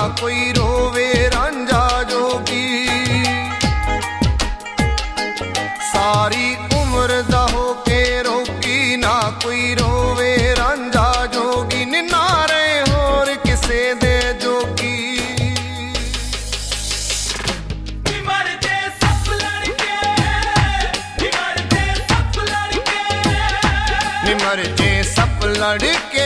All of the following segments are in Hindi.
कोई रोवे रांझा जोगी। सारी उम्र दा होके रोगी ना कोई रोवे रांझा जोगी। निनारे होर किसे दे जोगी। निमर जे सब लड़के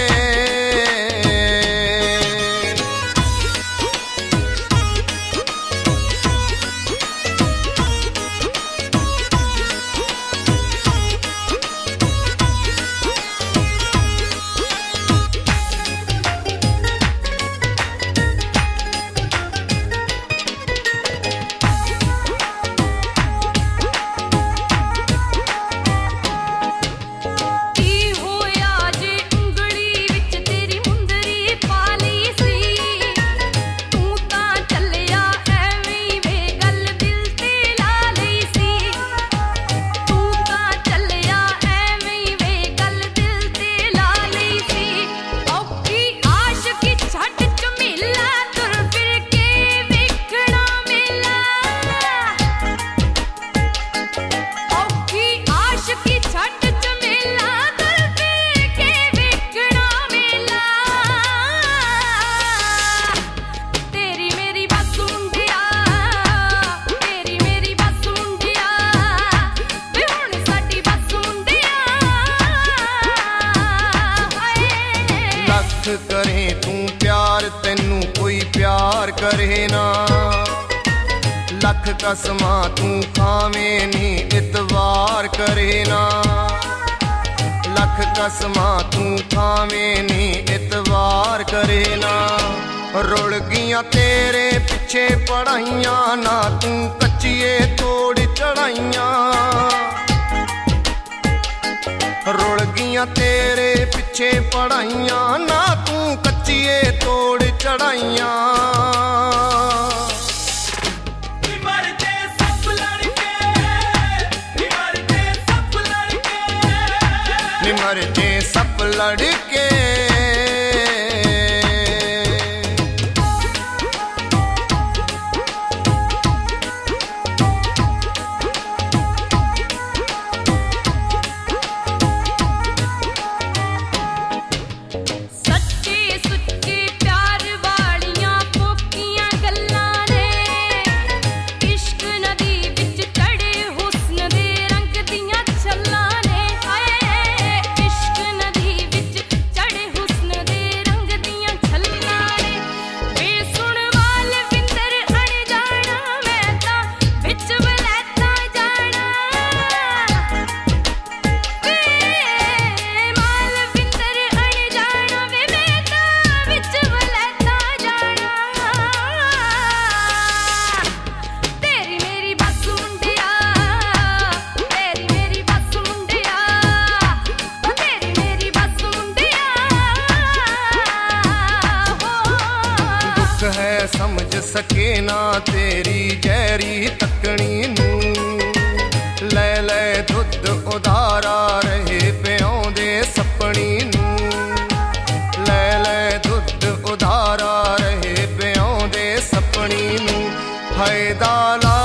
करे तू प्यार तेनू कोई प्यार करे ना। लख कसमा तू खावे नी इतवार करे ना। लख कसमा तू खावे नी इतवार करे ना। रुड़ गियां तेरे पिछे पढ़ाइयां ना तू कच्चिए तोड़ चढ़ाइयां। रुड़ गियां तेरे पिछे पढ़ाइयां ना तू कच्चिए तोड़ चढ़ाइयां। निमर जे सब लड़के, निमर जे सब लड़के, निमर जे सब लड़के। है समझ सके ना तेरी गहरी तकनी नू। ले ले दुध उधारा रहे प्यों दे सपनी नू। ले ले दुध उधारा रहे प्यों दे सपनी नू। फायदा